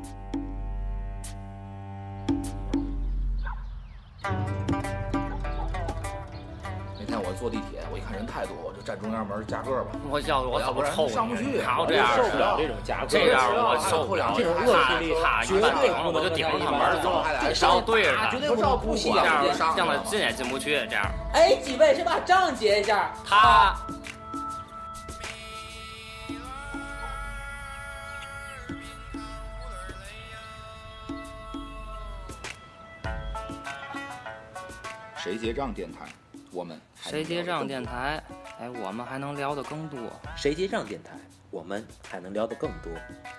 那天我坐地铁，我一看人太多，我就站中央门夹个吧。 我怎么抽上不去， 他这样受不了这种夹个， 这样我受不了这种恶势力， 他一般顶我就顶着他门走，少对着他， 绝对不让不这样让他进也进不去，这样。 哎，几位谁把账结一下？ 他。 谁结账电台，我们谁结账电台，哎，我们还能聊得更多。 谁结账电台，我们还能聊得更多。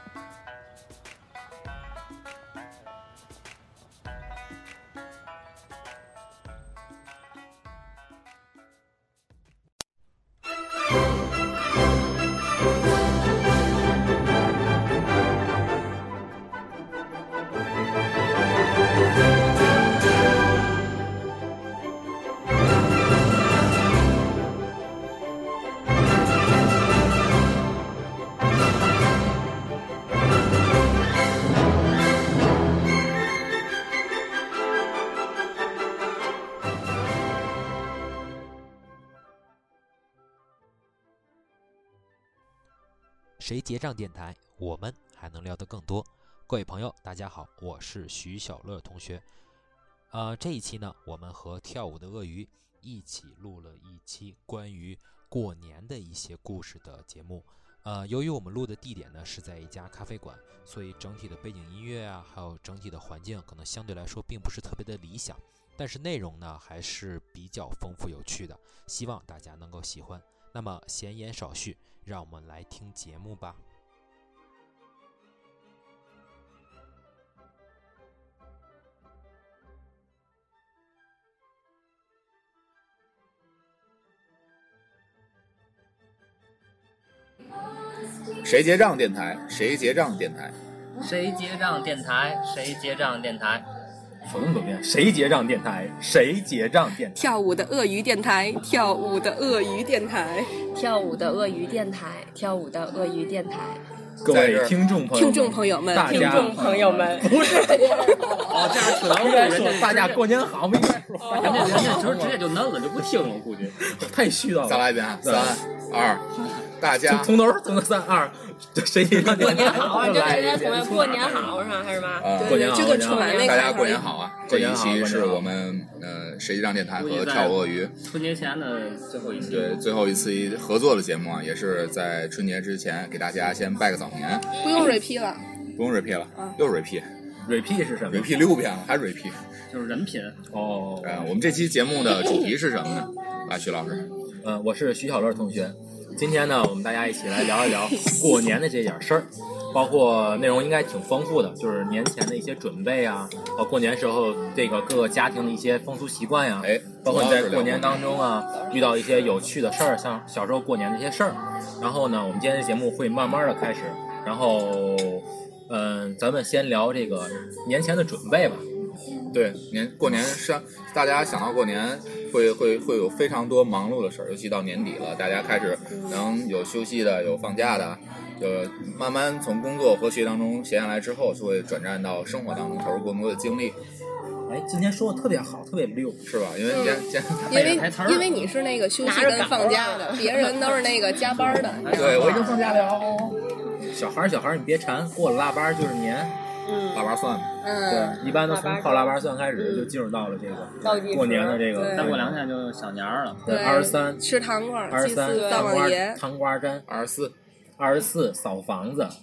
谁结账电台，我们还能聊得更多。各位朋友，大家好，我是徐小乐同学。这一期呢，我们和跳舞的鳄鱼一起录了一期关于过年的一些故事的节目。由于我们录的地点呢是在一家咖啡馆，所以整体的背景音乐啊，还有整体的环境可能相对来说并不是特别的理想，但是内容呢还是比较丰富有趣的，希望大家能够喜欢。那么闲言少叙，让我们来听节目吧。 谁结账电台，谁结账电台， 谁结账电台，谁结账电台。 说那么多遍，谁结账电台，谁结账电台。 跳舞的鳄鱼电台，跳舞的鳄鱼电台， 跳舞的鳄鱼电台，跳舞的鳄鱼电台。 各位听众朋友们， 听众朋友们， 不是这样哦，这样可能人家说大家过年好，没人家就是直接就嫩了，就不听了，我估计太絮叨了。 再来一遍，3、2，大家从头从3、2，谁结账电台？ 过年好，这是过年好是吗？还是吗？ 过年好， 就跟春晚那大家过年好啊！这一期是我们谁结账电台和跳舞鳄鱼春节前的最后一期， 对，最后一次合作的节目啊，也是在春节之前给大家先拜个早年。 不用 repeat 了， 不用 repeat 了，又 repeat 是什么 ？repeat 6遍了，还 repeat， 就是人品哦。 我们这期节目的主题是什么呢？来，徐老师。 我是徐小乐同学。今天呢，我们大家一起来聊一聊过年的这点事儿，包括内容应该挺丰富的，就是年前的一些准备啊，过年时候这个各个家庭的一些风俗习惯呀，包括你在过年当中啊遇到一些有趣的事儿，像小时候过年的一些事儿。然后呢，我们今天的节目会慢慢的开始，然后咱们先聊这个年前的准备吧。 对，过年是大家想到过年会有非常多忙碌的事儿，尤其到年底了，大家开始能有休息的，有放假的，慢慢从工作和学习当中闲下来之后，就会转战到生活当中，投入更多的精力。 哎，今天说的特别好，特别溜， 是吧？因为因为你是那个休息跟放假的，别人都是那个加班的。 对，我已经放假了。 小孩你别馋，过了腊八就是年。 腊八蒜， 对，一般都从靠腊八蒜开始就进入到了这个过年的这个。 再过2天就小年了。 对，23 吃糖瓜 ，23 灶王爷， 糖瓜粘，24扫房子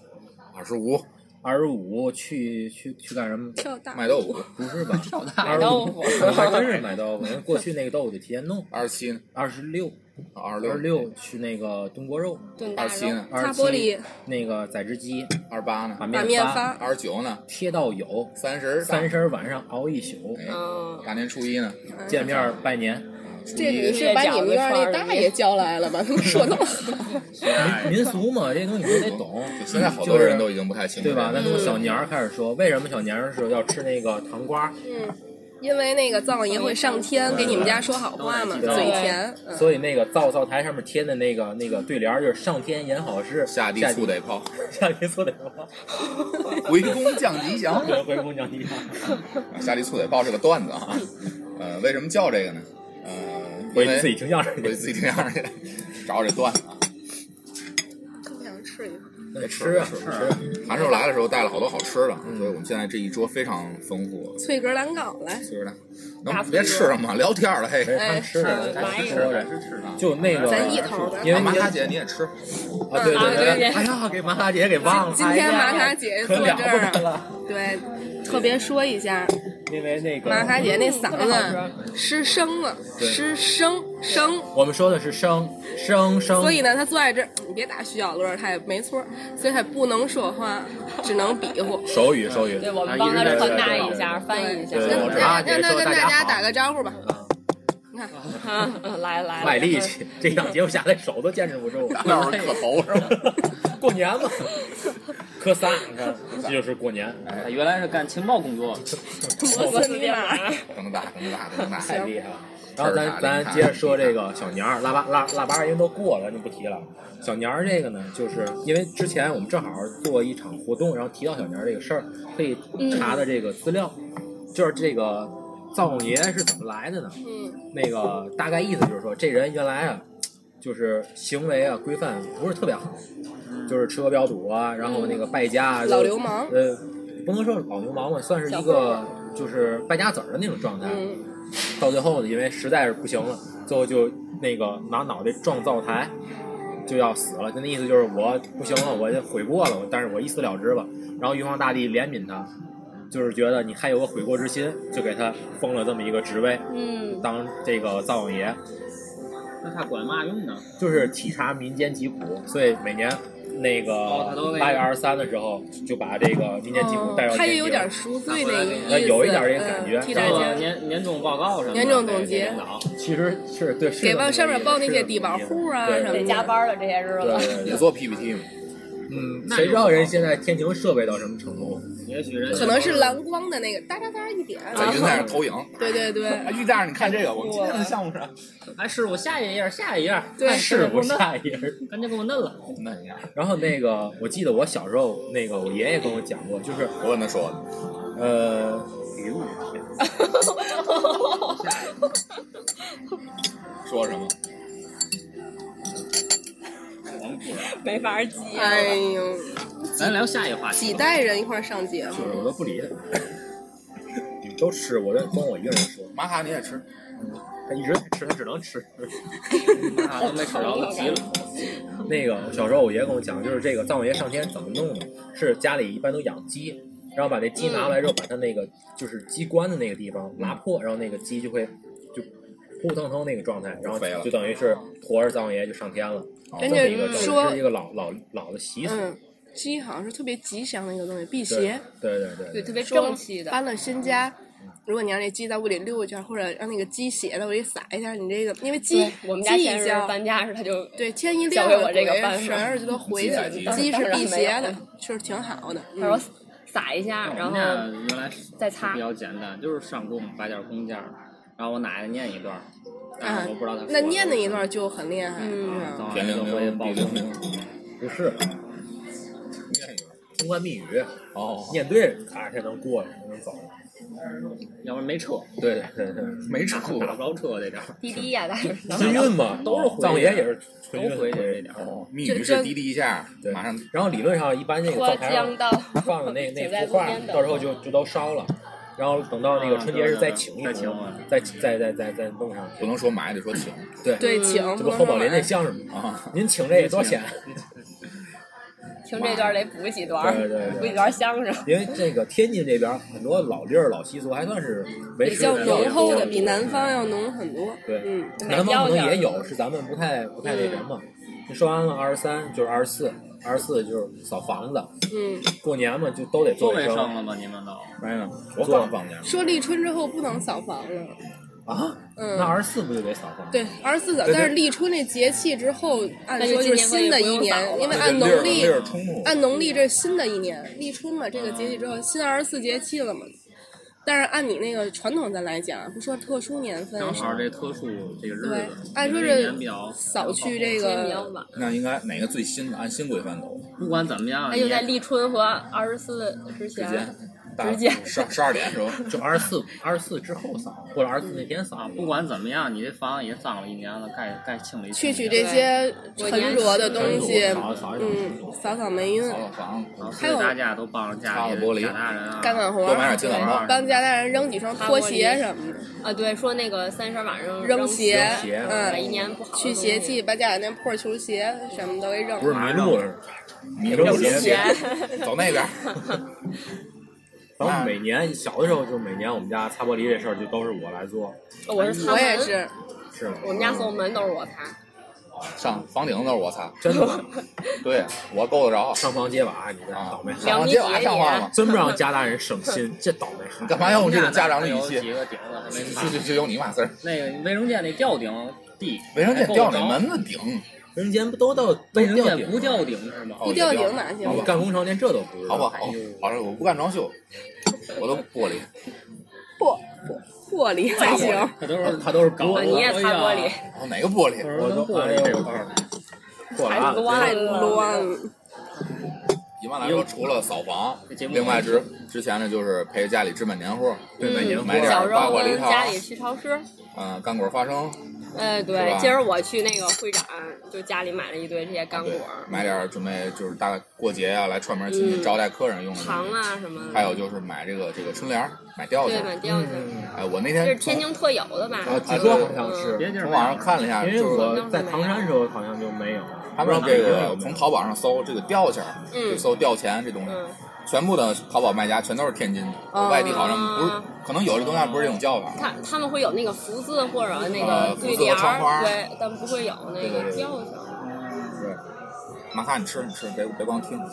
，25去干什么？ 跳大卖豆腐？ 不是吧？ 买豆腐， 还真是买豆腐。过去那个豆腐得提前弄。 27呢？26 去那个炖锅肉。 27呢？ 擦玻璃。 那个宰只鸡。 28呢？ 把面发。 29呢？ 贴到有。 30 晚上熬一宿。 大年初一呢？ 见面拜年。 这你是把你们院那大爷叫来了吧？他们说那么好。 民俗嘛，这东西都得懂。 现在好多人都已经不太清楚， 对吧？那从小年儿开始说，为什么小年儿是要吃那个糖瓜？ 因为那个灶王爷会上天给你们家说好话嘛，嘴甜。 所以那个灶台上面贴的那个对联就是上天言好事， 下地粗得泡， 下地粗得泡， 回宫降吉祥， 回宫降吉祥。 下地粗得泡是个段子啊。为什么叫这个呢？ 我自己听相声， 去找这段子啊。 特想吃一个。 那吃啊！ 韩寿来的时候带了好多好吃的，所以我们现在这一桌非常丰富。 脆格蛋糕来， 脆格蛋，能别吃了吗？聊天了，嘿， 他吃的， 吃就那个， 咱一头的。 因为马卡姐你也吃啊？对。哎呀，给马卡姐给忘了。 今天马卡姐坐这儿了， 对，特别说一下， 因为那个马卡姐那嗓子失声了，失声。 我们说的是声， 所以呢，他坐在这儿，你别打徐小乐，他也没错，所以他不能说话，只能比划。 手语。 对，我们帮他传达一下，翻译一下。 让他跟大家打个招呼吧。你看，来， 卖力气，这档节目下来手都坚持不住。 那会儿磕头是吧？ 过年嘛，磕仨，你看，这就是过年。 他原来是干情报工作， 摩斯密码， 等大， 太厉害了。然后咱接着说这个小年儿，腊八因为都过了，就不提了。小年儿这个呢，就是因为之前我们正好做一场活动，然后提到小年儿这个事儿，可以查的这个资料，就是这个灶王爷是怎么来的呢？那个大概意思就是说，这人原来啊，就是行为啊规范不是特别好，就是吃喝嫖赌啊，然后那个败家， 老流氓， 不能说老流氓吧，算是一个就是败家子儿的那种状态。到最后呢，因为实在是不行了，最后就那个拿脑袋撞灶台，就要死了。那意思就是我不行了，我就悔过了，但是我一死了之了。然后玉皇大帝怜悯他，就是觉得你还有个悔过之心，就给他封了这么一个职位，当这个灶王爷。 那他管嘛用呢？ 就是体察民间疾苦，所以每年那个8月23的时候，就把这个民间疾苦带到天津。 他也有点赎罪那意思， 有一点这个感觉。 年终报告什么的， 年终总结， 其实是对， 给往上面报那些低保户啊什么的， 得加班了这些日子，也做 PPT 嘛。 谁知道人现在天庭设备到什么程度？ 也许人可能是蓝光的那个哒一点， 在云台上投影。 对。 玉大，你看这个，我们今天的项目是。 哎，师傅下一页。 对， 师傅下一页， 赶紧给我弄了。 嫩一下。 然后那个，我记得我小时候，那个我爷爷跟我讲过，就是我跟他说的， 说什么？ 没法记。 哎呦， 咱聊下一个话题。 几代人一块上节目， 就是我都不理他。你们都吃，我光我一个人说。 玛卡你也吃？ 他一直在吃，他只能吃。 玛卡都没吃着，急了。 那个小时候我爷跟我讲，就是这个灶王爷上天怎么弄呢？是家里一般都养鸡，然后把那鸡拿来之后，把它那个就是鸡冠的那个地方拉破，然后那个鸡就会就扑腾腾那个状态，然后就等于是驮着灶王爷就上天了。 人家说是一个老的习俗。 鸡好像是特别吉祥的一个东西，辟邪。 对， 特别正气的。 搬了新家，如果你让那鸡在屋里溜一圈，或者让那个鸡血在屋里撒一下，你这个因为鸡我们家前日搬家时他就对天一亮了，我这个办法12就都回去了。鸡是辟邪的，确实挺好的。 他说撒一下，然后原来再擦， 比较简单，就是上供摆点弓箭，然后我奶奶念一段。我不知道他那念那一段就很厉害， 天灵灵，地灵灵， 不是，通关密语念对，咔才能过去，能走。 要不然没车， 对， 没车打不着车这点。 滴滴呀， 春运嘛， 都是灶王爷也是春运回去这点。 密语是滴滴一下， 对， 马上。 然后理论上一般那个灶台上放的那幅画，到时候就都烧了。然后等到那个春节是再请一幅，再弄上去。 不能说买，得说请。 对，请。 这不侯宝林那相声吗？啊，您请这多少钱？ 听这段得补几段，补几段相声。 因为这个天津这边很多老地儿、老习俗还算是维持比较浓厚的，比南方要浓很多。 对，南方可能也有，是咱们不太那什么。你说完了23就是24就是扫房子，过年嘛就都得做卫生了吧？你们都没有， 我刚放假。 说立春之后不能扫房了啊？那24不就得扫房？ 对，24扫，但是立春这节气之后，按说就是新的一年，因为按农历这是新的一年，立春嘛，这个节气之后新24节气了嘛。 但是按你那个传统咱来讲，不说特殊年份， 正好这特殊这个日子， 对，按说是扫去这个， 那应该哪个最新的？按新规范走。 不管怎么样， 那就在立春和24之前。直接 12点是吧？ 就24之后扫，或者24那天扫。 不管怎么样，你这房也脏了一年了，该清理。 去这些沉着的东西，扫霉运。 还有大家都帮家里家大人啊， 干活， 多买点金碗包， 帮家大人扔几双拖鞋什么的。 啊，对，说那个30晚上扔鞋， 一年不好。 去邪气，把家里那破球鞋什么都给扔。 不是迷路了， 迷路鞋，走那边。 然后每年小的时候，就每年我们家擦玻璃这事儿就都是我来做。 我也是， 是吗？ 我们家所有门都是我擦， 上房顶都是我擦， 真的吗？ 对，我够得着。 上房揭瓦，你这倒霉。 上房揭瓦像话吗？ 真不让家大人省心，这倒霉。 你干嘛要用这种家长的语气？ 几个顶子还没擦， 就有你嘛事儿。 那个卫生间那吊顶地， 卫生间吊那门子顶。 卫生间不都到卫生间不吊顶是吗？ 不吊顶哪行？ 我干工程连这都不知道。 好吧，好，我不干装修，我都玻璃。 玻璃还行。 他都是玻璃。 你也擦玻璃？ 哪个玻璃？ 我都玻璃这块儿。 太乱了。 一般来说，除了扫房，另外之前呢就是陪家里置办年货，买点八卦梨桃， 家里去超市。 干果花生。 对，今儿我去那个会展，就家里买了一堆这些干果， 买点准备就是大概过节啊来串门亲戚招待客人用的糖啊什么的。 还有就是买这个春联，买吊饰。 对，买吊饰。 我那天这是天津特有的吧？ 据说好像是。 从网上看了一下， 因为我在唐山的时候好像就没有。 他们这个从淘宝上搜这个吊钱，就搜吊钱这东西。全部的淘宝卖家全都是天津的，外地好像不是，可能有的东西不是这种叫法。 他们会有那个福字或者那个对联儿，对，但不会有那个吊饰。 对，马卡你吃，别光听。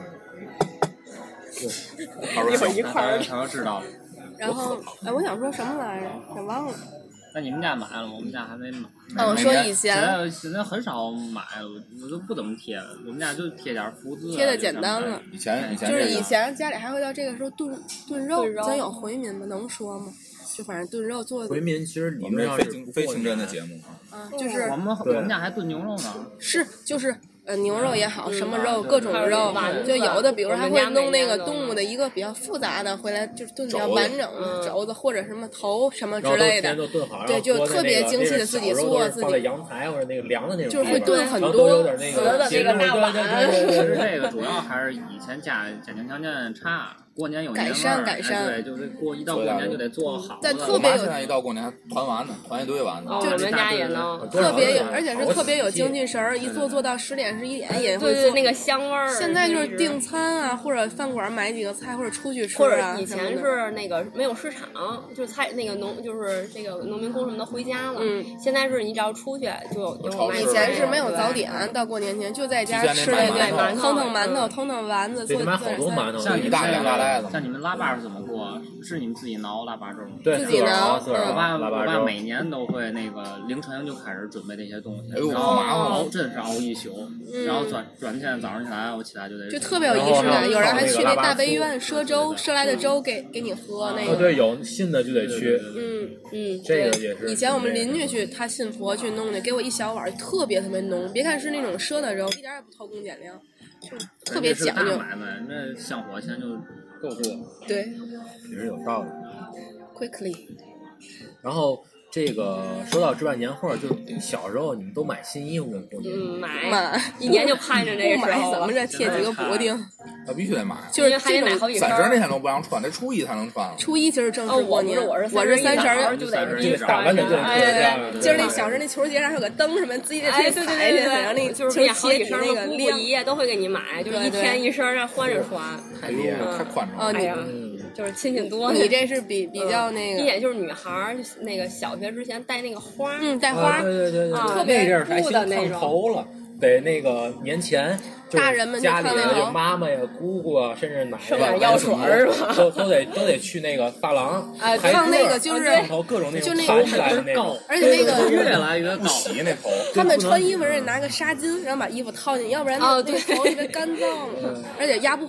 一会儿一块儿。 朋友知道。 然后，我想说什么来着？给忘了。 那你们家买了吗？我们家还没买。 我说以前现在很少买了，我都不怎么贴了。我们家就贴点福字， 贴的简单了。 以前就是以前家里还会到这个时候炖肉，咱有回民吗？能说吗？就反正炖肉做的。 回民其实你们非清真的节目就是我们家还炖牛肉呢。 是就是。牛肉也好，什么肉，各种肉，就有的，比如还会弄那个动物的一个比较复杂的回来，就是炖比较完整的肘子或者什么头什么之类的，对，就特别精细的自己做，自己阳台或者那个凉的那种， 就是会炖很多死的那个大碗。 是这个主要还是以前家庭条件差。过年有年味儿， 改善， 对，就是一到过年就得做好。 但特别有， 现在一到过年团丸子，团一堆丸子。 我们家也能， 特别有，而且是特别有精气神儿，一做到10点11点也会做那个香味儿。 现在就是订餐啊，或者饭馆买几个菜，或者出去吃或者以前是那个没有市场，就是菜那个就是这个农民工什么的回家了。现在是你只要出去就有卖。 以前是没有早点，到过年前就在家吃那个腾馒头、腾丸子，做买好多馒头， 像一大袋子。 像你们腊八是怎么过？是你们自己熬腊八粥吗？ 对， 自己熬。 我爸每年都会那个凌晨就开始准备这些东西，然后真是熬一宿，然后转天早上起来，我起来就得就特别有仪式感。有人还去那大悲院赊粥，赊来的粥给你喝那个。 对，有信的就得去。这个也是。 以前我们邻居去，他信佛去弄的，给我一小碗，特别浓。别看是那种赊的粥，一点也不偷工减料，就特别讲究。 买卖那香火钱就够多。 对， 也是有道理。 Quickly。 然后这个说到置办年货，就是小时候你们都买新衣服吗？ 买，一年就盼着这个时候。 怎么着贴几个补丁？ 必须得买， 就是还得买好几身。 30那天都不让穿，这初一才能穿。 初一其实正式过年， 我是 30 就得打扮的对。 今儿那小时候那球节上有个灯什么，自己得踩去，然后那就是好几身那个姑姑姨爷都会给你买，就是一天一身让换着穿。 太厉害，太宽敞了。 哎呀。就是亲戚多， 你这是比较那个， 一眼就是女孩儿，那个小学之前带那个花， 带花， 对， 特别布的那种。 头了，得那个年前， 大人们家里的就妈妈呀、姑姑啊，甚至奶奶、 药水是吧？ 都得去那个发廊， 放那个就是各种那种盘起来的那种， 而且那个越来越高， 洗那头。 他们穿衣服人拿个纱巾，然后把衣服套进，要不然那头特别干燥了，而且压不坏。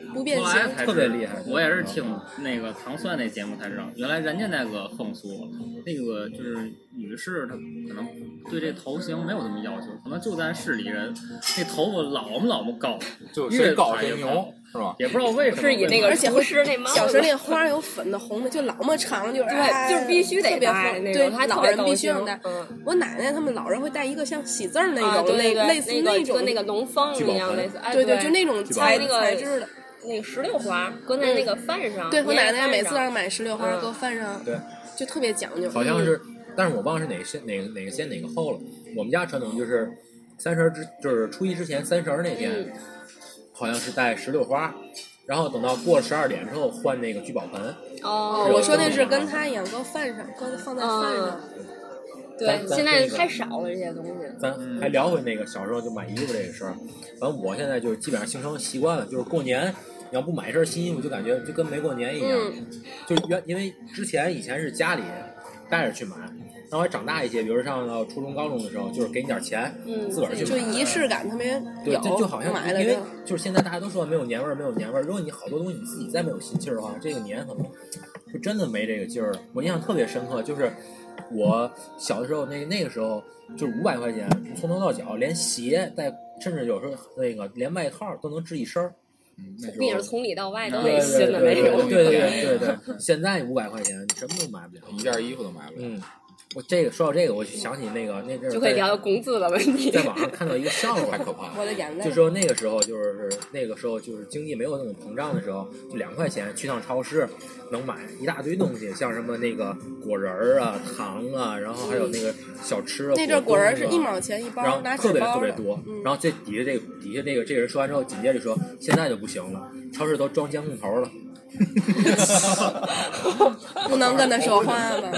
不变形， 特别厉害。 我也是听那个糖蒜那节目才知道，原来人家那个风俗，那个就是女士她可能对这头型没有那么要求，可能就咱市里人那头发老么高， 就谁高谁牛。是吧？ 也不知道为什么， 是以那个厨师那帽子， 小时候那花有粉的、红的，就老么长，就是对，就是必须得戴那种， 对， 老人必须要戴。我奶奶他们老人会戴一个像喜字儿那种，类似那种跟那个龙凤一样类似， 对对，就那种材质的。 那个石榴花搁在那个饭上， 对我奶奶每次让买石榴花搁饭上， 对， 就特别讲究。 好像是，但是我忘了是哪个先哪个后了。我们家传统就是就是初一之前30那天。好像是带石榴花，然后等到过12点之后换那个聚宝盆。 哦，我说那是跟他一样，搁饭上，放在饭上。 对，现在太少了这些东西。 咱还聊回那个小时候就买衣服这个事儿。反正我现在就基本上形成习惯了，就是过年你要不买一身新衣服，就感觉就跟没过年一样。就因为以前是家里带着去买。然后长大一些，比如上到初中、高中的时候，就是给你点钱，自个儿去买， 就仪式感特别有。对，就好像买了， 因为就是现在大家都说没有年味儿，没有年味儿。如果你好多东西你自己再没有心气儿的话，这个年可能就真的没这个劲儿了。我印象特别深刻，就是我小的时候，那个时候就是500块钱，从头到脚，连鞋带，甚至有时候那个连外套都能织一身儿。 你是从里到外都得新的那种。 对，现在500块钱你什么都买不了， 一件衣服都买不了。 我说到这个，我想起那阵儿就会聊到工资的问题。 在网上看到一个笑话，太可怕了。 我的眼泪。 就说那个时候就是经济没有那么膨胀的时候，就2块钱去趟超市，能买一大堆东西，像什么那个果仁儿啊、糖啊，然后还有那个小吃。 那阵果仁是1毛钱一包， 然后特别多。然后这底下这个人说完之后，紧接着说现在就不行了，超市都装监控头了。 不能跟他说话吧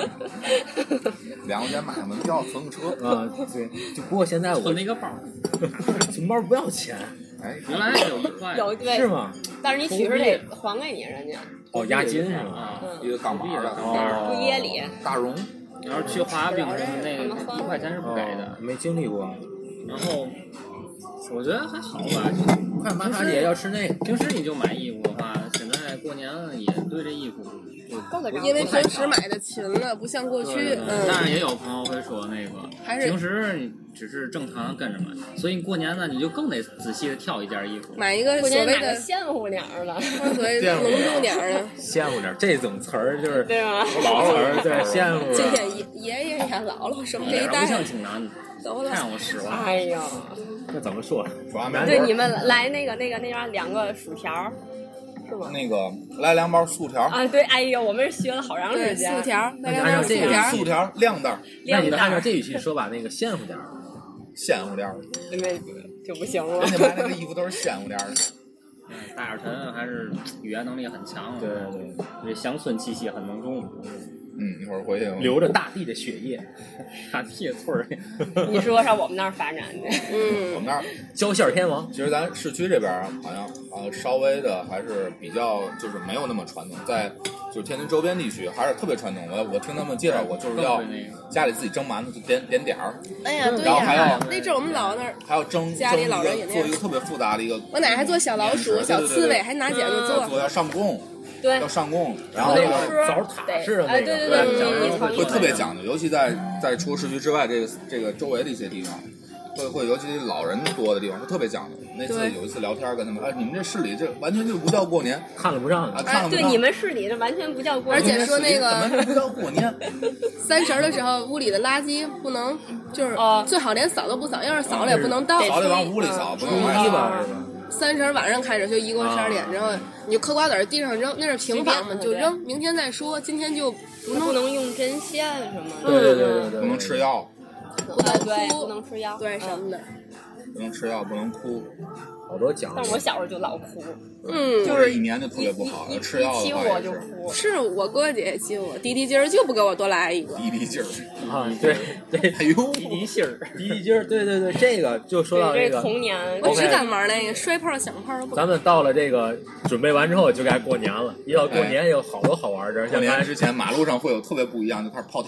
？2块钱买门票，存个车啊，对。就不过现在我存那个包， 存包不要钱。 哎， 原来有1块， 是吗？ 但是你取是得还给你人家。 哦，押金是吗？ 一个钢板的， 不夜里大荣。 然后去滑冰什么那个1块钱是不给的， 没经历过。 然后我觉得还好吧。 快马大姐要吃那个。 平时你就买衣服的话，现在过年了也对这衣服因为平时买的勤了，不像过去。 但是也有朋友会说那个，平时你只是正常跟着买，所以过年呢你就更得仔细的挑一件衣服， 买一个所谓的羡慕点儿的， 所谓隆重点儿的。 羡慕点这种词儿就是对吧？ 老词儿，对羡慕。 今天爷爷呀、姥姥什么这一代， 不像挺难的，太让我失望。 哎呀， 那怎么说？ 对，你们来那样2个薯条。 那个来2包素条啊，对，哎呦，我们是学了好长时间。 素条，来2包素条2袋。 那你按照这语气说吧，那个鲜乎点儿， 鲜乎点儿， 那就不行了。 人家买那个衣服都是鲜乎点儿的。 大耳陈还是语言能力很强， 对， 这乡村气息很浓重。 一会儿回去流着大地的血液， 大地的村儿。 你说上我们那儿发展的， 我们那儿交线天王。 其实咱市区这边好像稍微的还是比较就是没有那么传统，在就是天津周边地区还是特别传统。我听他们介绍过，就是要家里自己蒸馒头就点点儿。 哎呀，对呀。 然后还要那阵我们姥姥那儿还要蒸家里老人也做一个特别复杂的一个。 我奶还做小老鼠、小刺猬，还拿剪子做要上供。 对， 要上供，然后那个枣塔式的那个， 对， 会特别讲究，尤其在除市区之外这个周围的一些地方，会尤其老人多的地方会特别讲究。那次有一次聊天跟他们，你们这市里这完全就不叫过年， 看了不上啊， 对，你们市里这完全不叫过年，而且说那个怎么不叫过年 ？30的时候屋里的垃圾不能就是最好连扫都不扫，要是扫了也不能倒， 扫得往屋里扫，不能初一吧是吧 ？30晚上开始就1过12点，然后你就嗑瓜子儿地上扔，那是平房嘛，就扔，明天再说，今天就不能用针线什么的， 对， 不能吃药， 不能哭， 不能吃药， 对什么的， 不能吃药，不能哭， 好多讲究。 但我小时候就老哭， 就是一年就特别不好，吃药的话我就哭。 是我哥姐也欺负我，滴滴筋儿就不给我多来一个， 滴滴筋儿啊，对， 哎呦， 滴滴筋儿，滴滴筋儿，对，这个就说到这个童年， 我只敢玩那个摔炮、响炮都不。 咱们到了这个准备完之后就该过年了，一到过年有好多好玩的。 过年之前马路上会有特别不一样，就开始泡摊儿。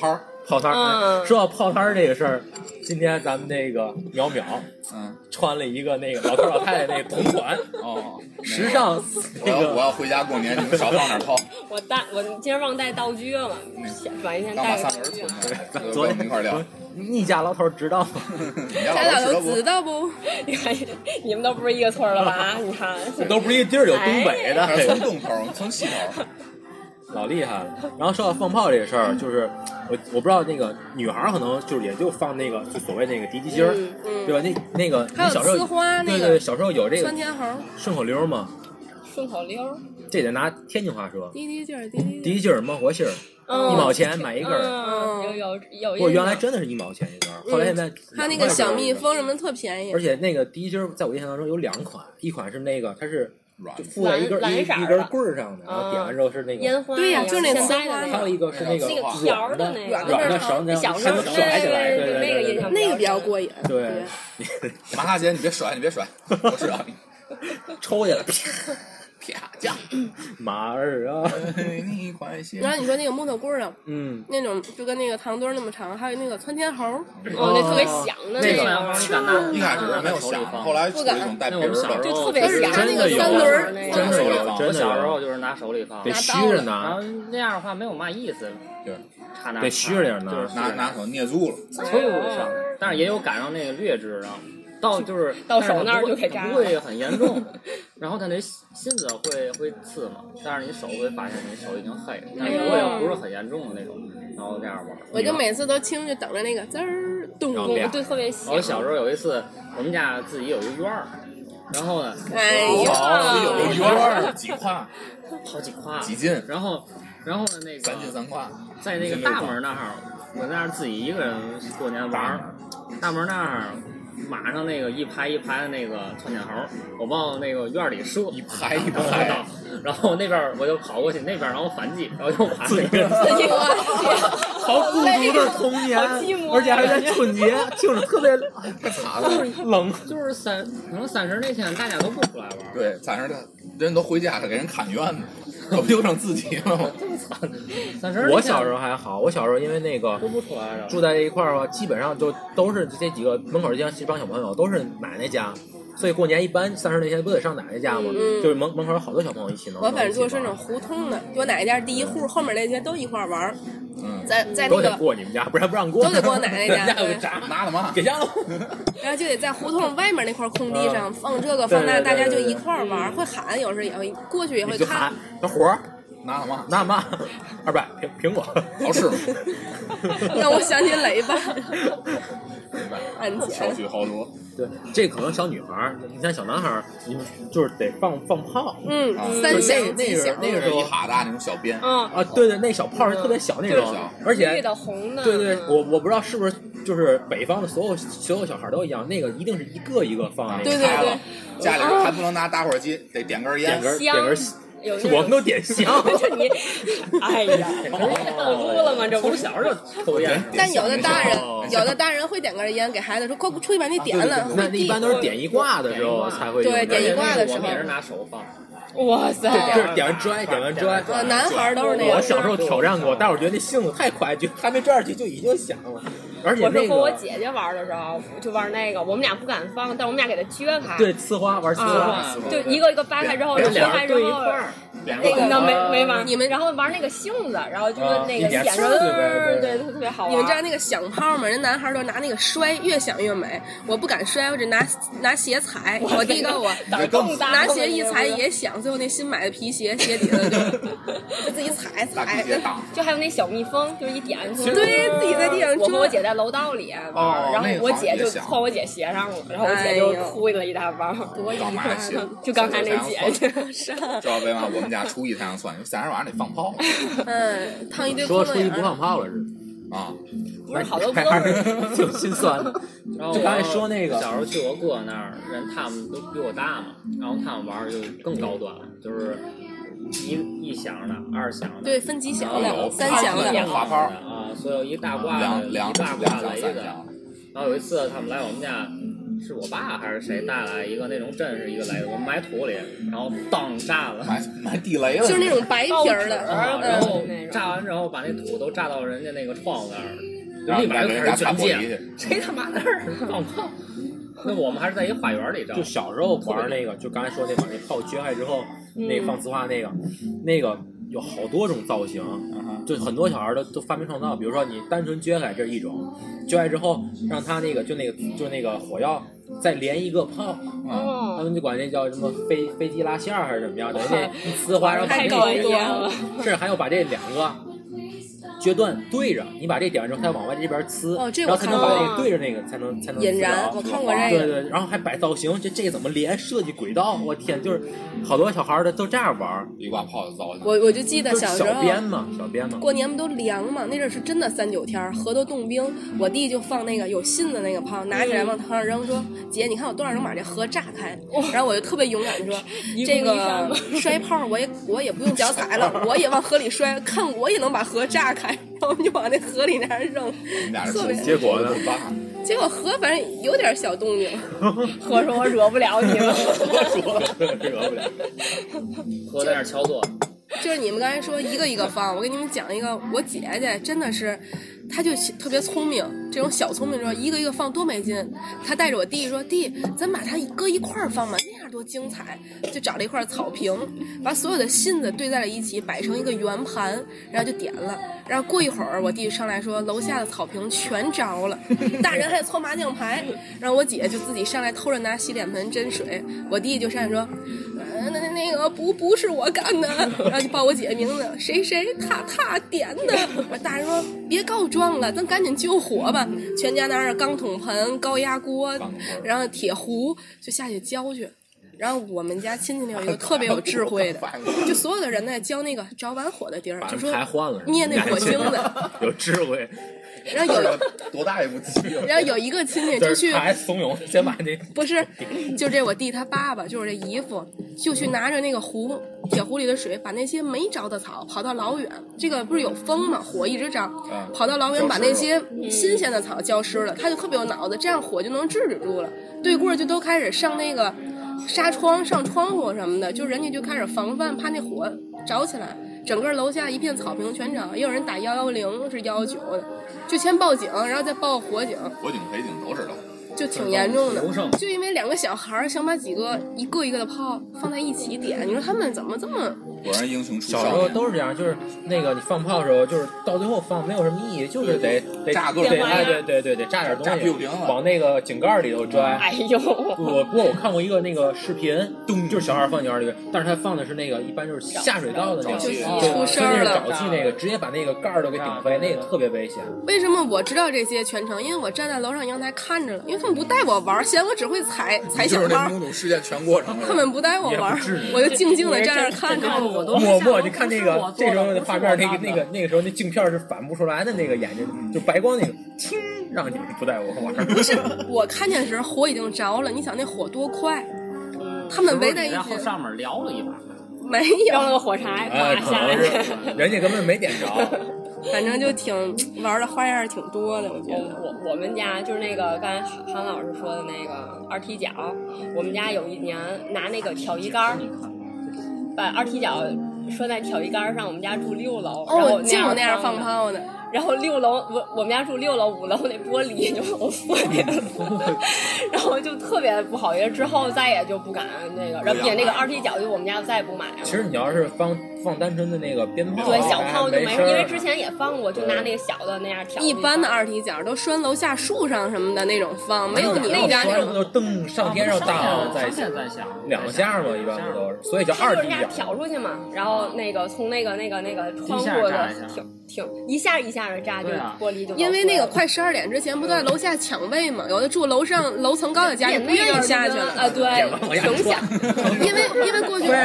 泡汤。说到泡汤这个事儿，今天咱们那个淼淼，穿了一个那个老头老太太那个同款时尚那个。 我要回家过年，你们少放点泡。 我今儿忘带道具了，转一天带个道具。 昨天一块聊。 你家老头知道吗？ 咱老头知道不？ 你看，你们都不是一个村的吧？你看， 都不是一个地儿，有东北的， 从东头，从西头， 老厉害了。然后说到放炮这个事儿，就是我不知道那个女孩可能就是也就放那个就所谓那个迪迪筋儿，对吧？那个还有小时候呲花那个， 对，小时候有这个窜天猴、 顺口溜嘛。 顺口溜， 这得拿天津话说。 滴滴劲儿， 滴滴劲儿，冒火星儿，1毛钱买一根儿。 有。 不，原来真的是1毛钱一根儿，后来现在它那个小蜜蜂什么特便宜。 而且那个滴滴筋儿，在我印象当中有2款，一款是那个它是就附在一根棍儿上的，然后点完之后是那个烟花， 对呀，就是那呲花。 还有一个是那个条的软的绳子， 小时候甩起来，对那个印象那个比较过瘾。 对， 麻辣姐，你别甩，我知道你抽下来， 啪酱， 马儿啊， 你快些。 然后你说那个木头棍儿啊，那种就跟那个糖墩儿那么长，还有那个窜天猴， 那特别响的那个， 一开始没有响，后来出了一种带皮儿的， 就特别响。 真的有， 三轮儿， 真的有， 我小时候就是拿手里放， 得虚着拿， 然后那样的话没有嘛意思， 对， 得虚着点拿， 就是拿手捏住了， 上，但是也有赶上那个劣质的。到手那儿就给扎了， 不会很严重，然后它那芯子会刺嘛，但是你手会发现你手已经黑了，但是不是很严重的那种，然后这样玩。 我就每次都听着等着那个滋儿咚， 对，特别响。 我小时候有一次，我们家自己有一院儿，然后呢， 哎呀， 有个院儿几块， 好几块， 几斤， 然后呢那个 3斤3块， 在那个大门那儿，我在那儿自己一个人过年玩，大门那儿。马上那个一排一排的那个窜天猴，我往那个院里射， 一排一排， 然后那边我就跑过去，那边然后反击，然后又把那个好孤独的童年，而且还在春节，听着特别惨了， 冷。 就是可能30那天大家都不出来玩， 对，30的人都回家了，给人看院子。可不就剩自己了吗？ 这么惨！ 我小时候还好，我小时候因为那个住在一块儿吧，基本上就都是这几个门口这帮小朋友都是奶奶家，所以过年一般30那天不得上奶奶家吗？就是门口有好多小朋友一起能。 我反正就是那种胡同的，我奶奶家第一户，后面那些都一块玩。在那个都得过你们家，不然不让过。 都得过奶奶家， 拿了嘛， 给家了。 然后就得在胡同外面那块空地上放这个放那，大家就一块玩，会喊，有时候也会过去也会看。 小伙拿了嘛， 拿嘛，200苹果， 好吃。 让我想起雷吧。 小许好多。 对，这可能小女孩儿，你像小男孩儿，你就是得放炮。 三响那个时候一哈大那种小鞭。 对，那小炮是特别小那种，而且绿的红的。 对，我不知道是不是就是北方的所有小孩都一样，那个一定是一个一个放那个。 对，家里还不能拿打火机，得点根烟， 点根。我们都点香， 就你，哎呀，倒出了吗？这从小就抽烟。 但有的大人会点根烟，给孩子说：“快出去把你点了。” 那一般都是点一挂的时候才会。 对，点一挂的时候。 也是拿手放。 哇塞！ 就是点完拽。 男孩都是那样。 我小时候挑战过，但我觉得那性子太快，就还没拽上去就已经响了。而且我是和我姐姐玩的时候，就玩那个，我们俩不敢放，但我们俩给它撅开。 对，呲花玩呲花， 就一个一个掰开之后，切开之后，那个没玩。你们然后玩那个杏子，然后就跟那个点着，对，特别好玩。 你们知道那个响炮吗？人男孩都拿那个摔，越响越美。我不敢摔，我只拿鞋踩。我弟告诉我，拿鞋一踩也响。最后那新买的皮鞋，鞋底子就自己踩。 就还有那小蜜蜂，就是一点， 对，自己在地上。 我和我姐在楼道里然后我姐就换我姐鞋上了，然后我姐就哭了一大帮，多干嘛鞋？ 就刚才那姐姐， 知道为嘛我们家初一才能算？30晚上得放炮。 烫一堆。 说初一不放炮了是？ 不是好多歌挺心酸的。 然后就刚才说那个， 小时候去我哥那儿，他们都比我大嘛，然后他们玩就更高端了，就是一响的，2响的， 对，分几响的，3响的， 花炮啊，所有一大挂的，一大挂雷的。然后有一次他们来我们家，是我爸还是谁带来一个那种真是一个雷的，我们埋土里，然后当炸了， 埋地雷了， 就是那种白皮儿的， 然后炸完之后把那土都炸到人家那个窗户那儿， 立马就开始钻戒， 谁他妈的放炮？那我们还是在一个花园里照。 就小时候玩那个，就刚才说那把那炮撅开之后，那放呲花那个有好多种造型，就很多小孩都发明创造。比如说你单纯撅开这是一种，撅开之后让它那个就那个火药再连一个炮，他们就管那叫什么飞机拉线还是怎么样的，那呲花然后把这个，甚至还有把这两个决断对着，你把这点之后，它往外这边呲，然后才能把这个对着那个才能引燃。我看过这个，对，然后还摆造型，这怎么连设计轨道？我天，就是好多小孩的都这样玩， 一挂炮的造型。 我就记得小时候小编嘛， 过年不都凉嘛？那阵是真的3-9天，河都冻冰。我弟就放那个有信的那个炮，拿起来往头上扔，说：“姐，你看我多少能把这河炸开？”然后我就特别勇敢说：“这个摔炮我也不用脚踩了，我也往河里摔，看我也能把河炸开。”然后我们就往那河里那扔，特别。 结果呢？ 结果河反正有点小动静。 河说我惹不了你们， 惹不了。 河在那敲作。 就是你们刚才说一个一个放，我给你们讲一个，我姐姐真的是，她就特别聪明，这种小聪明说一个一个放多没劲。她带着我弟说：“弟，咱把它搁一块儿放吧，那样多精彩。”就找了一块草坪，把所有的信子堆在了一起，摆成一个圆盘，然后就点了。然后过一会儿，我弟上来说楼下的草坪全着了，大人还搓麻将牌。然后我姐就自己上来偷着拿洗脸盆斟水，我弟就上来说：“那个不是我干的。”然后就报我姐名字，谁他点的。大人说：“别告状了，咱赶紧救火吧。”全家拿着钢桶盆、高压锅，然后铁壶就下去浇去。然后我们家亲戚里有一个特别有智慧的，就所有的人在浇那个着完火的地儿，就说灭那火星的， 有智慧。 然后有多大也不记得。 然后有一个亲戚就去， 还怂恿先把那不是，就这我弟他爸爸就是这姨夫，就去拿着那个壶铁壶里的水，把那些没着的草跑到老远，这个不是有风吗？火一直着，跑到老远把那些新鲜的草浇湿了，他就特别有脑子，这样火就能制止住了。对过就都开始上那个纱窗、上窗户什么的，就人家就开始防范，怕那火着起来。整个楼下一片草坪全着，也有人打110是119的，就先报警，然后再报火警。 火警、匪警都知道。 就挺严重的，就因为2个小孩想把几个一个一个的炮放在一起点，你说他们怎么这么？ 果然英雄出少。小时候都是这样，就是那个你放炮的时候，就是到最后放没有什么意义，就是得炸个对，得炸点东西，往那个井盖里头拽。 哎呦！ 不过我看过一个那个视频，就是小孩放井盖里，但是他放的是那个一般就是下水道的那个， 就出声了，沼气那个，直接把那个盖儿都给顶飞，那个特别危险。 为什么我知道这些全程？因为我站在楼上阳台看着了，因为他们不带我玩，嫌我只会踩小炮。就是那牛事件全过程。 他们不带我玩，我就静静的站那看着。 默默就看那个这时候的画面，那个时候那镜片是反不出来的，那个眼睛就白光那个，听让你不带我玩。 不是，我看见时火已经着了，你想那火多快？他们围在一起， 然后上面撩了一把， 没有撩了个火柴， 下来，人家根本没点着。 反正就挺玩的花样挺多的，我觉得。 我们家就是那个刚才韩老师说的那个二踢脚，我们家有一年拿那个挑衣杆，把二踢脚拴在挑衣杆上。我们家住6楼，然后见过那样放炮的。 然后6楼，我们家住6楼，5楼那玻璃就都碎了，然后就特别不好意思。之后再也就不敢那个，然后也那个二踢脚就我们家再也不买了。 其实你要是放单纯的那个鞭炮， 对小炮就没事，因为之前也放过，就拿那个小的那样挑。 一般的二踢脚都拴楼下树上什么的那种放，没有你们家那种都蹬上天上荡再响2下嘛，一般不都是，所以叫二踢脚。 挑出去嘛，然后那个从那个窗户的挺一下的炸就玻璃就。 因为那个快12点之前不都在楼下抢位嘛，有的住楼上楼层高的家也不愿意下去了啊，对，挺想， 因为过去。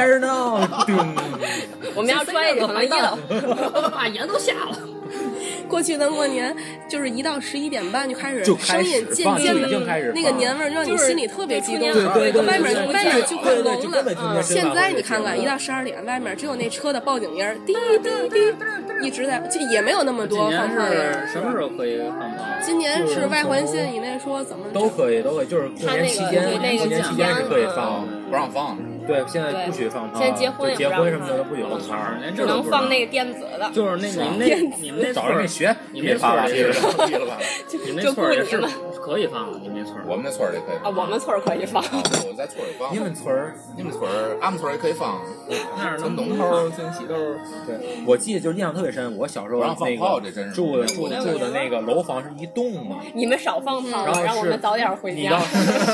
我们要专业可能1楼， 把盐都下了。 过去的过年就是1到11点半就开始声音渐渐的那个年味让你心里特别激动， 对， 外面就快聋了。现在你看看1到12点，外面只有那车的报警音，滴滴滴，一直在，就也没有那么多放炮人。什么时候可以放炮？ 今年是外环线以内说怎么都可以，就是过年期间是可以放， 不让放。 对，现在不许放炮， 现在结婚什么的都不许放炮， 只能放那个电子的。 就是那你们那早上给学， 你们那村儿屁了吧？ 你们那村儿也是可以放，你们那村儿。 我们那村儿也可以啊，我们村儿可以放。 我在村儿里放。你们村儿，俺们村儿也可以放。 那是从东头从西头。 对，我记得就是印象特别深。我小时候那个住的那个楼房是一栋嘛。 你们少放炮，让我们早点回家。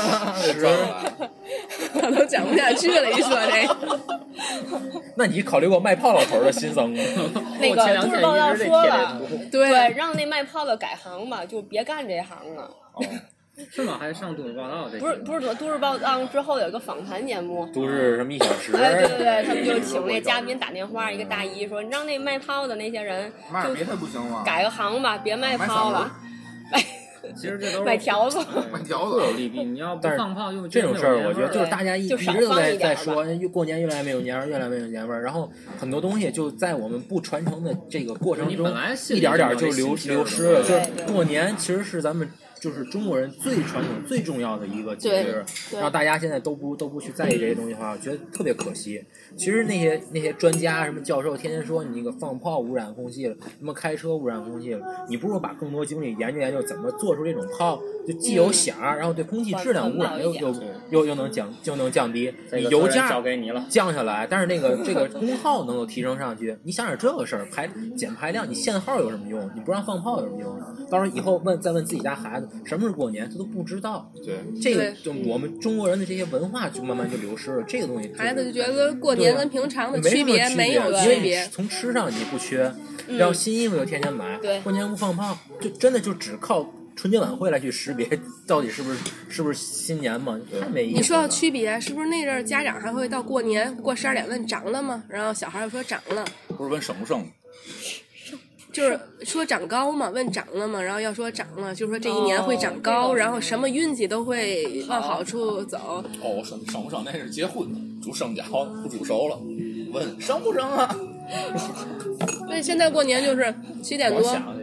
他都讲不下去了，一说这个。 那你考虑过卖炮老头的心声吗？ 那个都市报道说了， 对， 让那卖炮的改行吧，就别干这行了。 是吗？还上都市报道这？ 不是都市报道之后有一个访谈节目， 都市什么1小时？ 对，他们就请那嘉宾打电话，一个大姨说：“你让那卖炮的那些人就改个行吧，别卖炮了。” 其实这都是卖条子， 各有利弊。你要不放炮， 这种事儿，我觉得就是大家一直都在说，过年越来越没有年味儿，然后很多东西就在我们不传承的这个过程中，一点点就流失了。就是过年其实是咱们就是中国人最传统、最重要的一个节日，然后大家现在都不去在意这些东西的话，我觉得特别可惜。其实那些专家什么教授天天说你那个放炮污染空气了，什么开车污染空气了，你不如把更多精力研究怎么做出这种炮，就既有响，然后对空气质量污染又能降低，你油价降下来，但是这个功耗能够提升上去。你想想这个事儿，减排量，你限号有什么用？你不让放炮有什么用？到时候以后再问自己家孩子什么是过年，他都不知道。 对， 这个就我们中国人的这些文化就慢慢就流失了。这个东西， 孩子就觉得过年跟平常的区别没有区别。 从吃上你不缺，然后新衣服又天天买，过年不放炮，就真的就只靠春节晚会来去识别到底是不是新年嘛？太没意思了。 你说到区别，是不是那阵儿家长还会到过年过12点问长了吗？然后小孩又说长了， 不是问生不生？ 就是说长高嘛，问长了嘛，然后要说长了，就是说这一年会长高，然后什么运气都会往好处走。 哦，生不生那是结婚煮生饺不煮熟了，问生不生啊？ 那现在过年就是7点多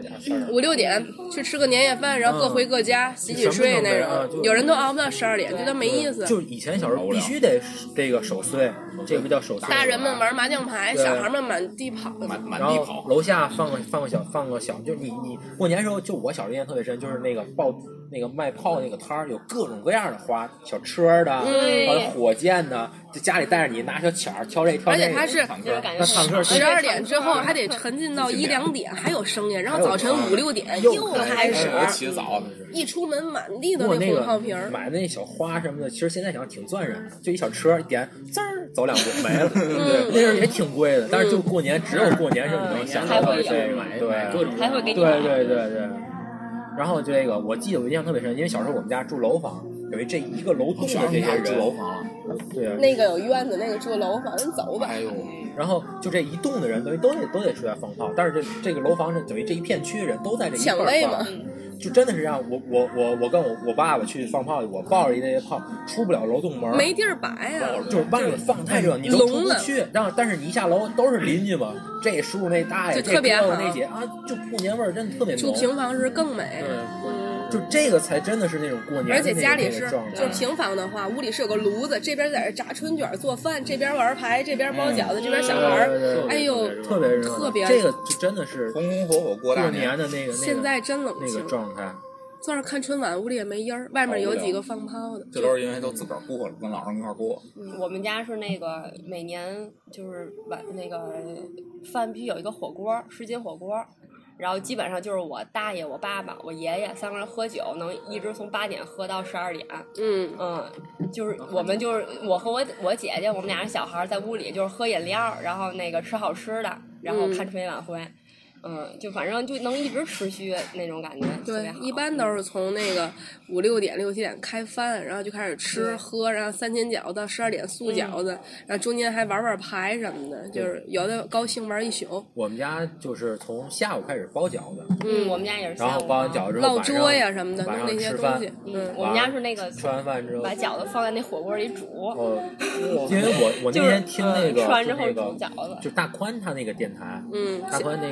5、6点去吃个年夜饭，然后各回各家洗睡那种。有人都熬不到12点，觉得没意思。 就以前小时候必须得这个守岁，这个不叫守岁。 大人们玩麻将牌，小孩们满地跑， 满地跑。 楼下放个小，就是你过年时候，就我小时候印象特别深，就是那个卖炮那个摊儿，有各种各样的花，小车的，火箭的，就家里带着你拿小巧挑这挑那个。 而且它是那坦克 12点之后还得沉浸到1、2点还有声音，然后早晨5、6点又开始。 起早， 一出门满地都那红炮瓶。 买那小花什么的，其实现在想想挺赚人的，就一小车点，滋儿走2步没了。对，那时候也挺贵的，但是就过年，只有过年时候你能想到的这个买，对， 还会给你对。然后这个我记得我印象特别深，因为小时候我们家住楼房，有这一个楼栋的这些人住楼房， 对啊， 那个有院子，那个住楼房，走吧。 哎呦， 然后就这一栋的人等于都得出来放炮，但是这个楼房等于这一片区的人都在这一块放。就真的是让我跟我爸爸去放炮，我抱着一那些炮出不了楼栋门， 没地儿摆呀， 就是外面放太热，你都出不去。然后但是你一下楼都是邻居嘛，这叔那大爷， 就特别好， 那姐啊，就过年味儿真的特别浓。 住平房是更美。 就这个才真的是那种过年， 而且家里是就是平房的话，屋里是有个炉子，这边在这炸春卷做饭，这边玩牌，这边包饺子，这边小孩儿，哎呦， 特别热， 特别这个就真的是红红火火过大年的那个。 现在真冷清那个状态。 昨儿看春晚，屋里也没音儿，外面有几个放炮的。 这都是因为都自个儿过了，跟老人一块儿过。 我们家是那个每年就是那个饭必须有一个火锅，10斤火锅。然后基本上就是我大爷、我爸爸、我爷爷3个人喝酒，能一直从8点喝到12点。就是我们就是我和我姐姐，我们俩人小孩在屋里就是喝饮料，然后那个吃好吃的，然后看春节晚会。就反正就能一直持续那种感觉。 对，一般都是从那个5、6点、6、7点开饭，然后就开始吃喝，然后3斤饺子到12点素饺子，然后中间还玩牌什么的，就是有的高兴玩一宿。 我们家就是从下午开始包饺子， 我们家也是下午， 然后包完饺子之后烙桌呀什么的， 晚上那些东西。 我们家是那个吃完饭之后把饺子放在那火锅里煮。 因为我那天听那个吃完之后煮饺子， 就大宽他那个电台，大宽那个就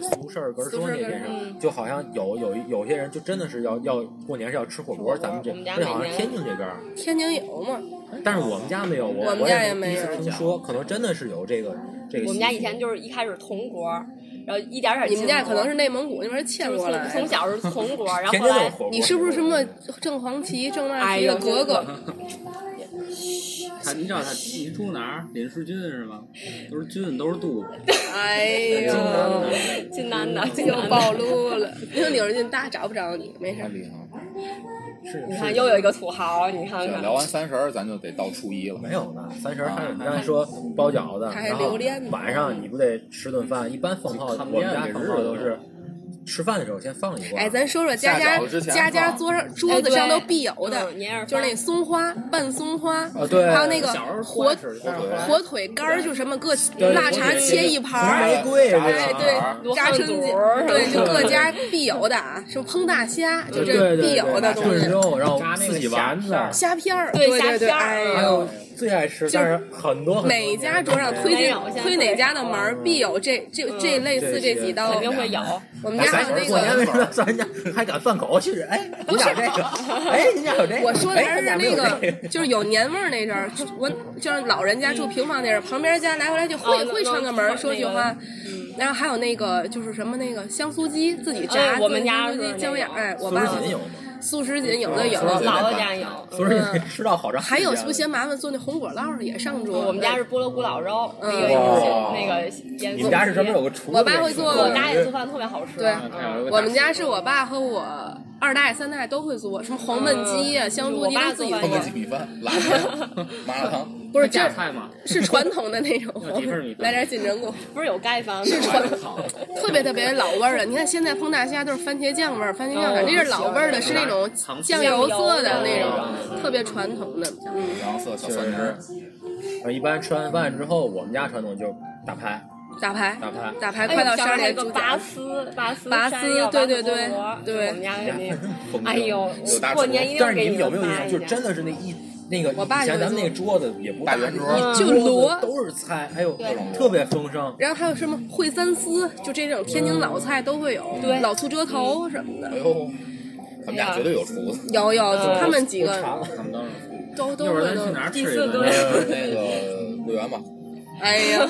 俗事儿根说那边上，就好像有些人就真的是要过年是要吃火锅，咱们这好像天津这边天津有吗？ 但是我们家没有，我们家也没有。第一次听说，可能真的是有这个。 我们家以前就是一开始铜锅，然后一点点。 你们家可能是内蒙古那边迁过来。 从小是铜锅，然后后来你是不是什么正黄旗、正大旗的哥哥？ 你知道他你住哪儿？林世俊是吗？都是俊，都是都。 哎呦， 俊男的又暴露了。那李世俊大找不着你，没事。 你看又有一个土豪，你看看。 聊完30咱就得到初一了。 没有呢，30还有你刚才说包饺子，然后晚上你不得吃顿饭？一般放炮，我们家放炮都是。吃饭的时候先放一罐。 哎，咱说说家家桌子上都必有的，就是那松花、拌松花， 对， 还有那个火腿干儿，就什么各腊肠切一盘， 玫瑰， 哎对，炸春卷，对，就各家必有的啊，什么烹大虾，就这必有的东西。 炖肉，然后自己丸子、 虾片儿， 对对对， 哎呦。 最爱吃，但是很多每家桌上推哪家的门必有这类似这几道， 肯定会有。 我们家还有那过年为什么咱家还敢饭口去？哎，您家这个，哎，您家有这个。 我说的还是那个，就是有年味儿那阵儿，我就是老人家住平房那阵儿，旁边家来回来就会串个门说句话。然后还有那个就是什么那个香酥鸡自己炸， 我们家是椒盐，哎，我爸有吗？ 素食锦有的有， 姥姥家有， 素食锦吃到好长。 还有不嫌麻烦做那红果烙也上桌。 我们家是菠萝咕老肉，那个你们家是专门有个厨子？ 我爸会做， 我家也做饭特别好吃。 对，我们家是我爸和我2代3代都会做，什么黄焖鸡呀、香酥鸡都自己做。 黄焖鸡米饭、辣面、麻辣烫。 不是榨菜吗？ 是传统的那种，来点金针菇， 不是有盖饭， 是传统，特别老味儿的。你看现在烹大虾都是番茄酱味儿，番茄酱，这是老味儿的，是那种酱油色的那种，特别传统的。 黄色小酸汁。 一般吃完饭之后，我们家传统就是打牌。打牌快到12点， 拔丝，对， 我们家那，哎呦，过年一定但是你们有没有印象？就真的是那个以前咱们那个桌子也不大圆桌， 就摞都是菜，还有特别丰盛。 然后还有什么烩三丝，就这种天津老菜都会有， 对， 老醋折头什么的。 哎呦，他们家绝对有厨子。 有，他们几个他们都会。 一会儿咱去哪儿吃一顿？ 那个桂圆吧。 哎呀，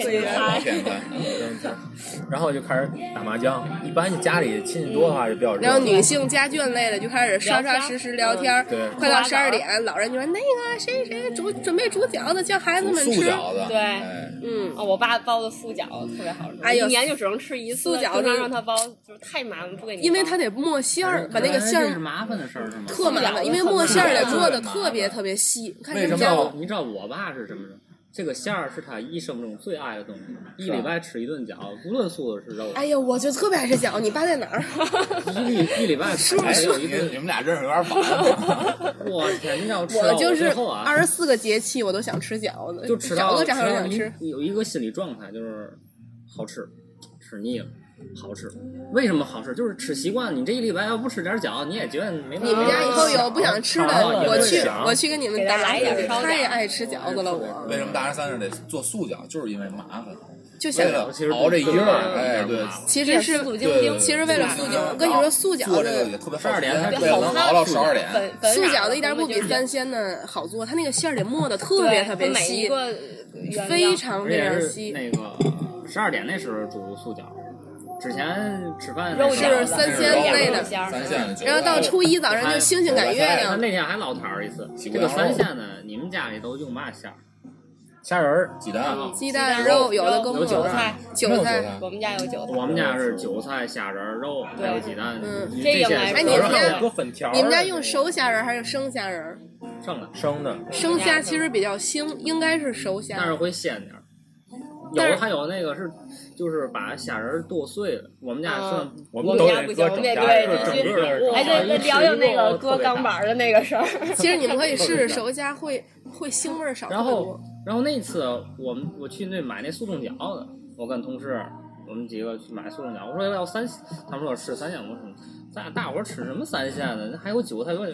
然后就开始打麻将，一般就家里亲戚多的话就比较热。 然后女性家眷类的就开始刷实聊天。 对， 快到12点，老人就说那个谁准备煮饺子，叫孩子们吃。 对，我爸包的素饺子特别好吃， 哎呦， 一年就只能吃一次。 素饺子让他包就是太麻烦，不给你。 因为他得磨馅儿，把那个馅儿是麻烦的事儿是吗？ 特麻烦，因为磨馅儿得做的特别细。 为什么？你知道我爸是什么人？这个馅儿是他一生中最爱的东西，一礼拜吃一顿饺，无论素的是肉。 哎呦，我就特别爱吃饺，你爸在哪儿？ 一礼拜是不是？ 你们俩认识有点晚。 我天，你知道我就是24个节气我都想吃饺子， 就吃到正好想吃。 有一个心理状态就是好吃，吃腻了。好吃，为什么好吃？就是吃习惯。你这一礼拜要不吃点饺，你也觉得没。 你们家以后有不想吃的，我去给你们打一点。太爱吃饺子了，我。 为什么大年30得做素饺？就是因为麻烦。 就想熬这一夜，哎，对。 其实是其实为了素饺，我跟你说素饺子也特别好 ，12点能熬到12点。 素饺子一点不比3鲜的好做，它那个馅儿得磨的特别细，非常细。 那个12点那时候煮素饺。之前吃饭肉是3鲜类的，然后到初一早上就星星赶月亮。 那天还老摊儿一次，这个3鲜呢，你们家里都用嘛馅儿？ 虾仁、 鸡蛋、肉，有的有韭菜， 我们家有韭菜。 我们家是韭菜、虾仁、肉，还有鸡蛋。 这个哎，你们家用熟虾仁还是生虾仁？ 生的。 生虾其实比较腥，应该是熟虾， 但是会鲜点。还有那个是，就是把虾仁剁碎了。我们家算， 我们家不行，对，哎，对，聊聊那个搁钢板的那个事儿。 其实你们可以试试熟虾，会腥味少。 然后那次我去买那速冻饺子，我跟同事我们几个去买速冻饺，我说要3鲜，他们说吃3鲜，我说咱俩大伙吃什么3鲜呢？那还有韭菜，他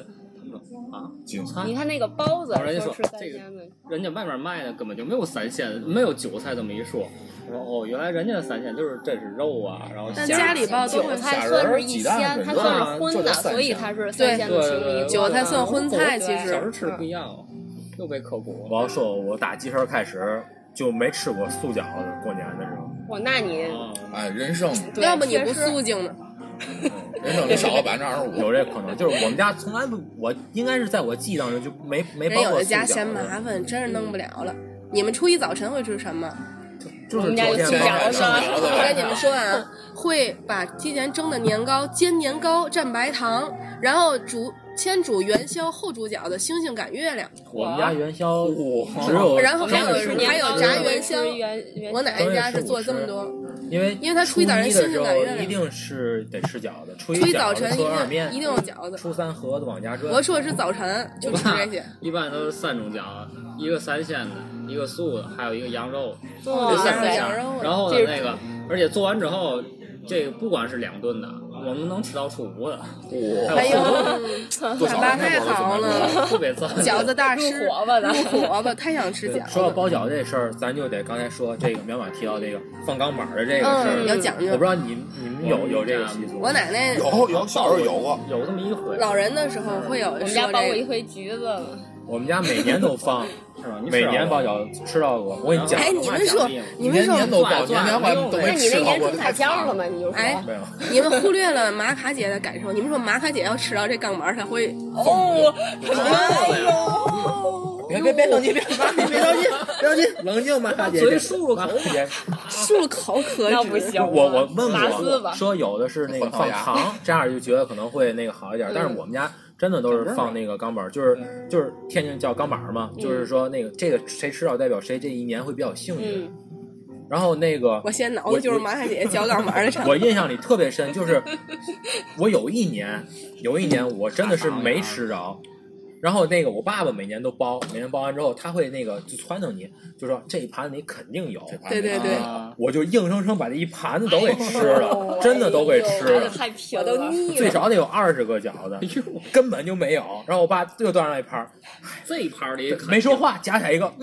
啊， 韭菜你看那个包子， 人家说是3鲜的， 人家外面卖的根本就没有3鲜，没有韭菜这么一说。我说哦，原来人家的3鲜就是真是肉啊，然后但家里包都会韭菜算是一鲜，它算是荤的，所以它是3鲜的其中一个。 韭菜算荤菜，其实小时候吃的不一样，又被科普了。 我要说，我打记事开始就没吃过素饺子，过年的时候。 哇，那你哎，人生要不你不素净呢？ 人生你少了25%， 有这可能。就是我们家从来不，我应该是在我记忆当中就没包过素饺子。 人有的家嫌麻烦，真是弄不了了。你们初一早晨会吃什么？ 就是我们家有素饺子。 我跟你们说啊，会把提前蒸的年糕煎年糕蘸白糖，然后先煮元宵，后煮饺子，星星赶月亮。 我们家元宵只有， 然后还有炸元宵。我奶奶家是做这么多， 因为他初一早晨星星赶月亮， 一定是得吃饺子。初一早晨一定有饺子。 初三盒子往家转。 我说的是早晨就吃这些， 一般都是3种饺子，一个3鲜的，一个素的，还有一个羊肉。 这 3种羊肉。 然后呢，那个而且做完之后，这个不管是2顿的。我们能吃到初5的， 哎呦，爸爸太好了， 特别赞， 饺子大师， 入火吧，太想吃饺子。 说到包饺子这事儿，咱就得刚才说这个淼淼提到这个放钢板的这个事儿， 有讲究。 我不知道你们有这个习俗？ 我奶奶有小时候有过， 有这么一回。 老人的时候会有， 我们家包过一回橘子。 我们家每年都放， 是吧？ 每年包饺子吃到过。我跟你讲， 哎，你们说， 年都包，年都没吃到过。 那你那年中彩票了吗？你就说， 哎，你们忽略了马卡姐的感受。你们说马卡姐要吃到这钢板，她会哦， 哎呦， 别着急，别着急，冷静，马卡姐， 嘴漱了口， 漱了口可那不行。 我问过，说有的是那个放糖，这样就觉得可能会那个好一点，但是我们家。真的都是放那个钢板，就是天津叫钢板嘛，就是说那个这个谁吃到代表谁这一年会比较幸运。然后那个我现在脑子就是马卡姐嚼钢板的场景。 我印象里特别深，就是我有一年我真的是没吃着。然后那个我爸爸每年都包，每年包完之后，他会那个就撺掇你，就说这一盘子你肯定有。 对， 我就硬生生把这一盘子都给吃了，真的都给吃了， 太贫了， 都腻了。 最少得有20个饺子，根本就没有。然后我爸又端上一盘， 这一盘里没说话，夹起来一个，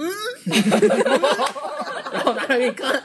然后拿来给你看，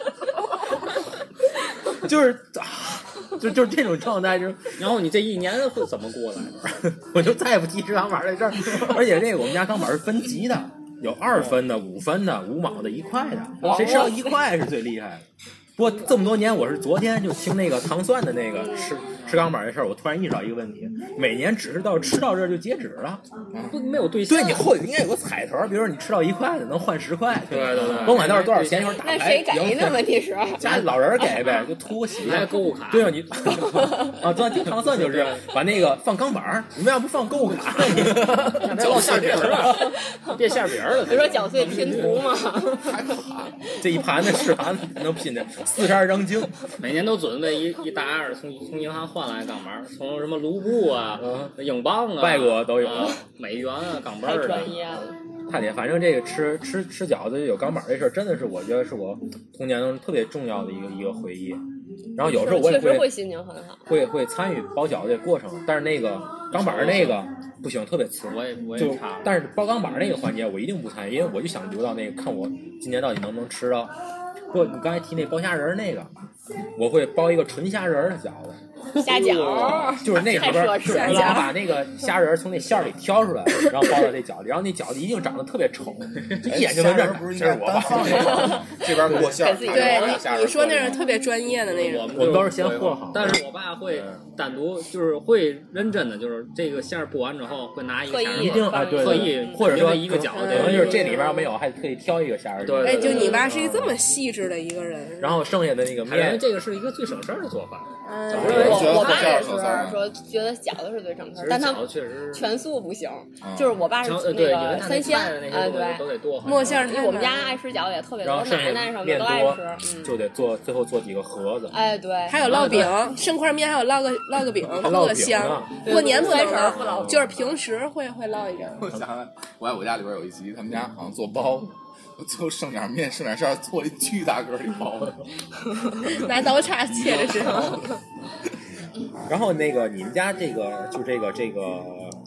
就是这种状态， 然后你这一年会怎么过来的？ 我就再也不提吃钢板这事儿。而且这个我们家钢板是分级的，有2分的、5分的、5毛的、1块的，谁吃到1块是最厉害的。不过这么多年，我是昨天就听那个糖蒜的那个吃钢板的事儿，我突然意识到一个问题：每年只是吃到这儿就截止了， 没有兑现。 对，你后应该有个彩头，比如说你吃到1块的能换10块， 对， 甭管到时多少钱，一会儿打牌。 那谁给呢？问题是家老人给呗，就图个喜。 还购物卡。 对啊，你啊，昨天听糖蒜就是把那个放钢板，你们要不放购物卡？ 别烙馅饼了，别馅饼了。 比如说搅碎拼图嘛， 这一盘子是盘子能拼的42张经。 每年都准备一大二从银行换来钢板，从什么卢布啊、英镑啊、 外国都有， 美元啊、港币的。 太专业了。 太厉害！反正这个吃饺子有钢板这事儿，真的是我觉得是我童年中特别重要的一个回忆。然后有时候我也会心情很好， 会参与包饺子的过程，但是那个钢板那个不行，特别次。 我也差。 但是包钢板那个环节我一定不参与，因为我就想留到那个看我今年到底能不能吃到。不过你刚才提那包虾仁那个，我会包一个纯虾仁的饺子。 虾饺就是那里边是你把那个虾仁从那馅里挑出来，然后包到这饺子，然后那饺子一定长得特别丑，一眼就能认出这是我包。这边过馅， 对，你说那是特别专业的那种。 我们都是先和好， 但是我爸会单独，就是会认真的，就是这个馅剥完之后会拿一个虾仁， 一定啊，对， 特意或者说一个饺子， 可能就是这里边没有，还特意挑一个虾仁。 对， 哎，就你爸是一个这么细致的一个人。 然后剩下的那个面， 这个是一个最省事儿的做法。 我爸也是说觉得饺子是最省事儿，但他全素不行，就是我爸是那个3鲜，哎对， 墨馅因为我们家爱吃饺子也特别多，我奶奶什么都爱吃， 就得最后做几个盒子。 哎对， 还有烙饼，剩块面还有烙个饼，特香。过年不能烙，就是平时会烙一个。 我想起来，我在我家里边有一集，他们家好像做包子。最后剩点面，剩点馅，做了一巨大个的包子， 拿刀叉切的时候。 然后那个你们家这个就这个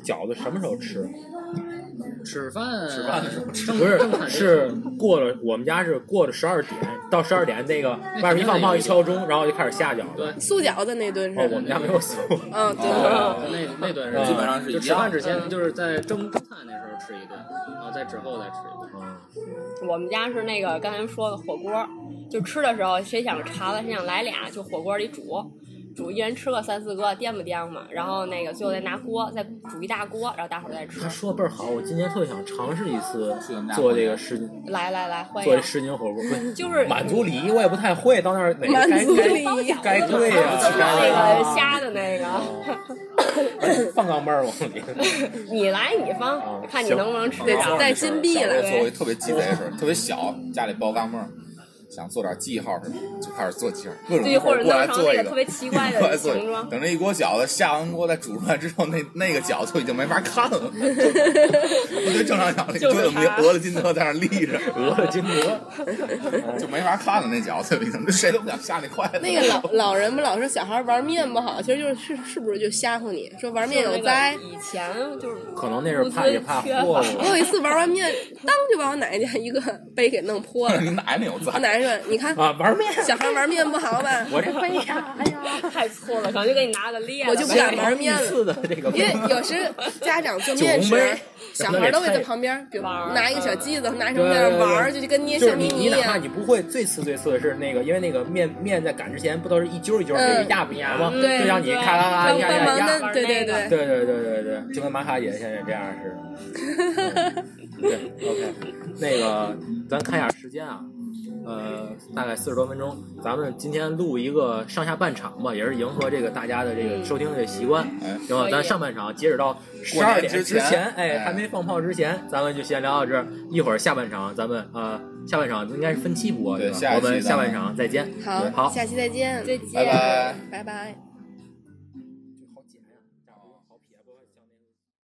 饺子什么时候吃？ 吃饭的时候不是，是过了，我们家是过了12点，到12点那个外面一放炮一敲钟，然后就开始下饺子。 素饺子那顿是？ 我们家没有素。 对， 那顿是基本上是就吃饭之前，就是在蒸菜那时候吃一顿，然后在之后再吃一顿。 我们家是那个刚才说的火锅，就吃的时候谁想馋了谁想来俩，就火锅里煮一人吃个3-4个，颠吧颠嘛，然后那个最后再拿锅再煮一大锅，然后大伙儿再吃。 他说倍儿好，我今年特别想尝试一次做这个什锦。 来，欢迎。 做这什锦火锅， 就是满族礼仪我也不太会，到那儿哪个该对呀？ 那个虾的那个， 放钢镚儿往里。 你来你放，看你能不能吃着。 带金币了。 做过特别鸡贼的事儿，特别小，家里包钢镚儿。想做点记号什么，就开始做记号，各种或者过来做一个特别奇怪的形状。 等这一锅饺子下完锅再煮出来之后，那个饺子就已经没法看了。我觉得正常讲，就有俄勒金德在那立着， 俄勒金德就没法看了。那饺子已经谁都不想下那筷子。 那个老人们老说小孩玩面不好，其实是不是就吓唬你说玩面有灾？ 以前就是可能那是怕祸。 我有一次玩完面，当就把我奶奶家一个杯给弄破了。 你奶奶有灾？ 我奶奶说：“你看啊，玩面， 小孩玩面不好吧？ 我这杯呀，哎呀， 太错了，可能就给你拿个裂了。 我就不敢玩面了。因为有时家长做面时，小孩都会在旁边，比如拿一个小剂子，拿什么在那玩，就跟捏小咪咪一样。 你哪怕你不会，最次的是那个，因为那个面在擀之前不都是一揪一揪给压扁吗？ 对， 就让你咔啦啦压。 对， 就跟玛卡姐现在这样似的。对 ，OK， 那个咱看一下时间啊。大概40多分钟，咱们今天录一个上下半场吧，也是迎合这个大家的这个收听的习惯。然后咱上半场截止到12点之前，还没放炮之前，咱们就先聊到这儿。一会儿下半场咱们下半场应该是分期播，对吧？我们下半场再见。 好，下期再见， 拜拜， 拜拜。